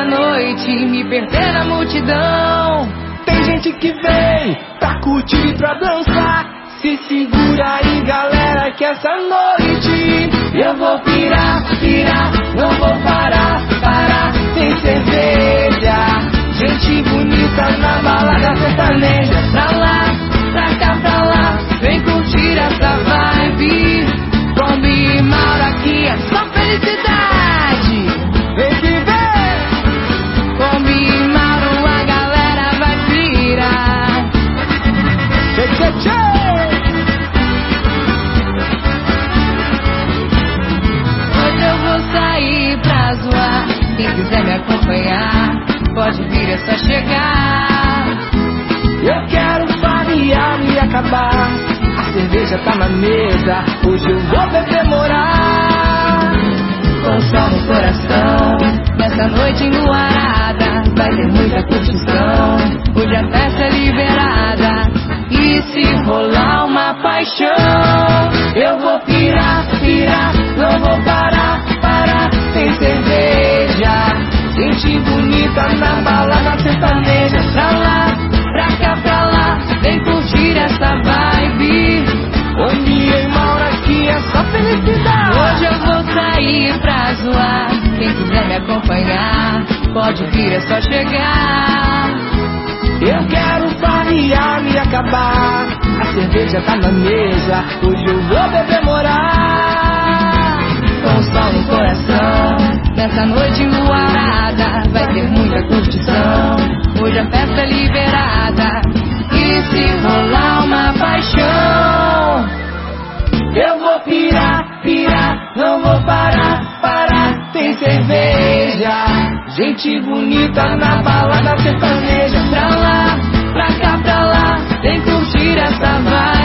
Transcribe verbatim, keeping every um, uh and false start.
da noite, me perder na multidão. Tem gente que vem pra curtir e pra dançar. Se segura aí, galera, que essa noite eu vou pirar, pirar, não vou parar, parar. Tem cerveja, gente bonita na balada sertaneja. Pra lá, pra cá, pra lá, vem curtir essa vibe. Kombi e Mauro aqui é só felicidade. Vem viver, Kombi e Mauro, a galera vai pirar. Tchê, tchê, tchê. Hoje eu vou sair pra zoar. Quem quiser me acompanhar, pode vir, é só chegar. Eu quero variar e acabar. A cerveja tá na mesa, hoje eu vou beber morar. Com sol no coração, nessa noite enluarada, vai ter muita curtição. Hoje a festa é liberada, e se rolar uma paixão, eu vou pirar, pirar, não vou parar, parar. Tem cerveja, gente bonita na balada sertaneja. Pra lá, pra cá, pra lá, vem curtir essa vibe. Kombi e Mauro aqui é só felicidade. Hoje eu vou sair pra zoar. Quem quiser me acompanhar, pode vir, é só chegar. Eu quero variar e acabar. A cerveja tá na mesa, hoje eu vou beber morar. Com sol no coração, nessa noite enluarada, vai ter muita curtição. Hoje a festa é liberada, e se rolar uma paixão, eu vou pirar, pirar, não vou parar, parar. Tem cerveja, gente bonita na balada sertaneja. Pra lá, pra cá, pra lá, vem curtir essa vibe.